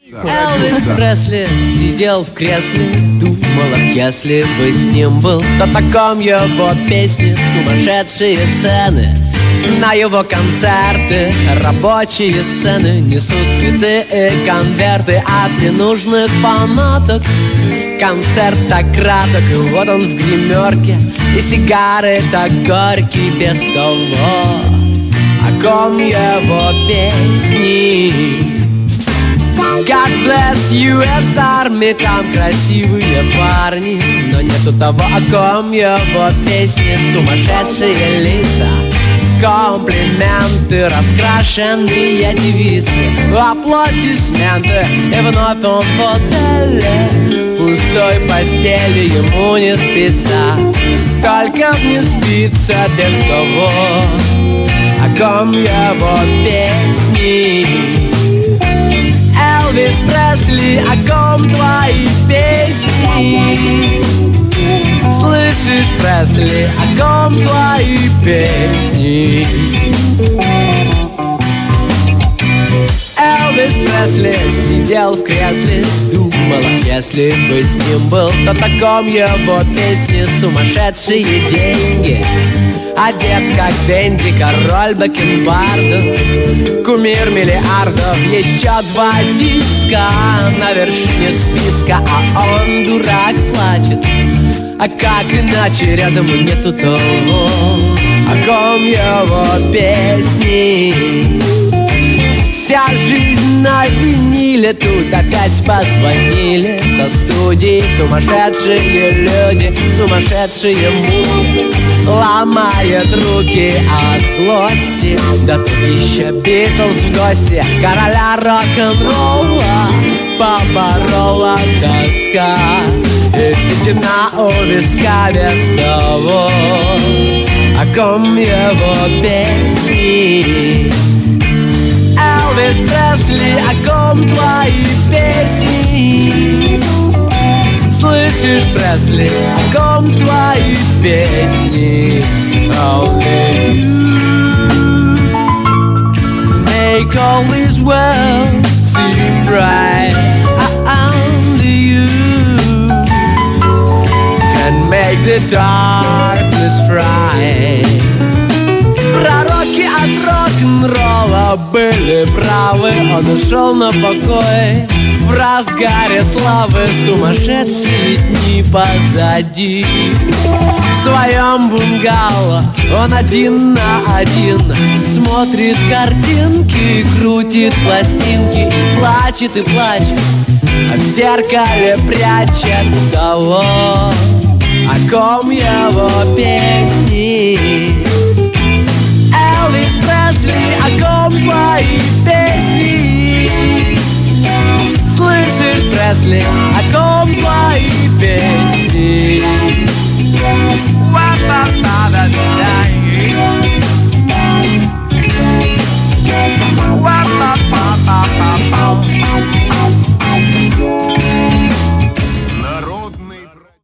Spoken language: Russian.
Элвис Пресли сидел в кресле, думал, если бы с ним был, то таком его песни, сумасшедшие цены на его концерты, рабочие сцены несут цветы и конверты от ненужных фанаток. Концерт так краток, и вот он в гримерке, и сигары так горькие без того, о ком его песни. God bless US Army, там красивые парни, но нету того, о ком его песни. Сумасшедшие лица, комплименты, раскрашенные девицы, аплодисменты, и вновь он в отеле, в пустой постели, ему не спится, только не спится без того, о ком его песни. Элвис Пресли, о ком твои песни? Слышишь, Пресли, о ком твои песни? Элвис Пресли сидел в кресле, думал, если бы с ним был, то таком его песни. Сумасшедшие деньги, одет как Дэнди, король бакенбардов, кумир миллиардов, еще 2 диска на вершине списка, а он, дурак, плачет. А как иначе, рядом нету того, о ком его песни. Вся жизнь на виниле, тут опять позвонили со студии. Сумасшедшие люди, сумасшедшие муки, ломают руки от злости. Да тут еще Битлз в гости, короля рок-н-ролла поборола тоска, и седина у виска без того, о ком его песни. Элвис Пресли, о ком твои песни? Слышишь, Пресли, о ком твои песни? Only you make all this world seem bright. Only you can make the darkness fry. Пророки от рок-н-ролла были правы, он ушел на покой в разгаре славы. Сумасшедшие дни позади. В своем бунгало он один на один смотрит картинки, крутит пластинки и плачет, а в зеркале прячет того, о ком его песни. Элвис Пресли, о ком твои песни? Слышишь, Пресли, о ком твои песни?